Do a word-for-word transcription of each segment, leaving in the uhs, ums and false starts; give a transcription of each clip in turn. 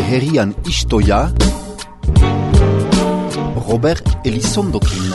herrian istoia, Robert Elizondokin.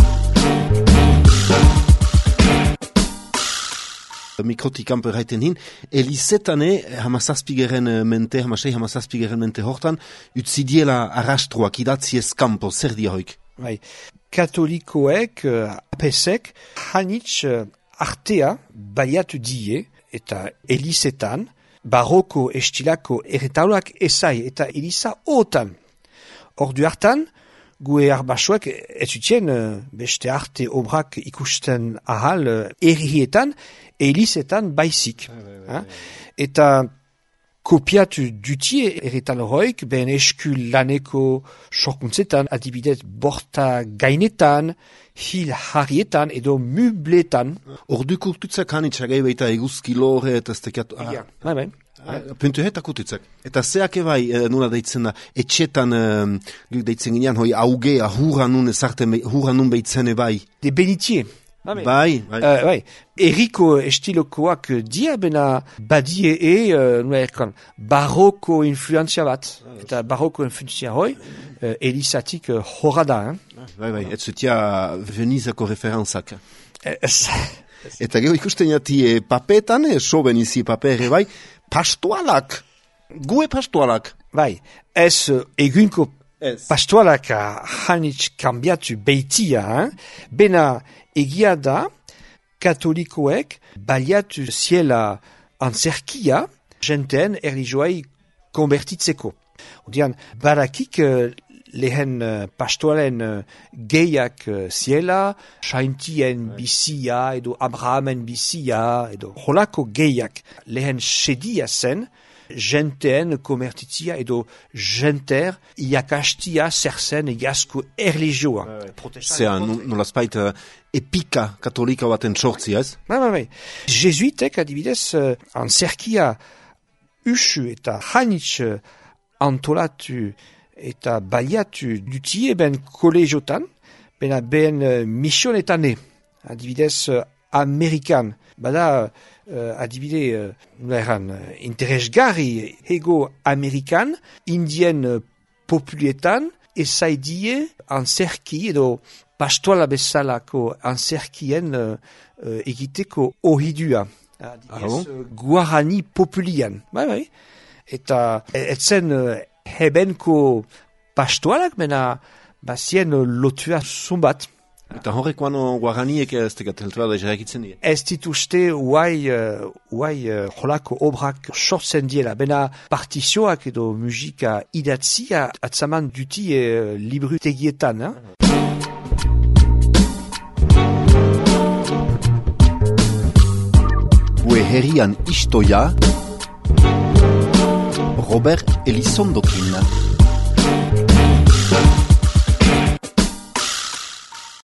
Mikrotik kanpo erraiten hin, Elizetane hamazazpigeren mente, hamasei hamazazpigeren mente hortan, utzidiela arrastruak idatziez kanpo, zer dihoik? Bai, katolikoek, apesek, hanitz artea baliatu die, eta Elizetan, barroko estilako erretaulak esai, eta Eliza otan. Ordu hartan, gue arbasoek ez zutien beste arte obrak ikusten ahal errietan, Elizetan baizik. Ha? Eta kopiatu dutie erretan horoik, ben esku laneko sorkuntzetan, adibidez borta gainetan, hil harrietan edo mubletan. Orduko urtutzak hanitxagai baita eguzkilore eta ez tekiatu... Ja, bai, bai. Puntu hetak urtutzak. Eta zeak ebai, nula deitzen da, etxetan, deitzen ginean, hoi augea, hurra nun ezarte, hurra nun behitzen ebai. De benitie. Bai, bai. Uh, bai. Eriko estilokoak dia bena badie e, uh, nula erkan, barroko influenzia bat. Eta barroko influenzia hoi, uh, Elizatik uh, horra da. Eh? Bai, bai, ez zutia Venizako referentzak. Eta gero ikusten jati e, papetan, e, soben izi papere bai, pastoalak. Gue pastoalak. Bai, ez uh, egunko pastoalak hanitz kambiatu beitia, eh? Bena egia da, katolikoek baliatu ziela antzerkia jenteen erlijioai konbertitzeko. Odean, barakik lehen pastoalen gehiak ziela, Saintien bizia edo Abrahamen bizia edo holako gehiak lehen sedia zen, jenteen konbertitzia edo jenter iakastia zerzen egiazko erlijioa. Zea, nolazpait epika katolika baten sortzi, ez? Bai, bai, bai. Jesuitek adibidez antzerkia usu eta hanitz antolatu eta baliatu dutie ben kolegiotan, bena ben misionetane, adibidez Amerikan, bada uh, adibide uh, nueran, uh, interesgarri ego Amerikan, indien uh, populietan, esaidie antzerki edo pastoala bezalako antzerkien uh, uh, egiteko ohidua. Adibidez, uh, Guarani populian. Bai, bai. Eta etzen uh, hebenko pastoalak, mena bazien uh, lotua zumbat. Eta horrekoan guaraniek ez tegat heltua da jarakitzen dira? Ez dituzte uai, uh, uai uh, holako obrak sortzen diela. Bena partizioak edo musika idatzia atzaman duti uh, libru tegietan. Eh? Gue herrian istoia, Robert Elizondokin.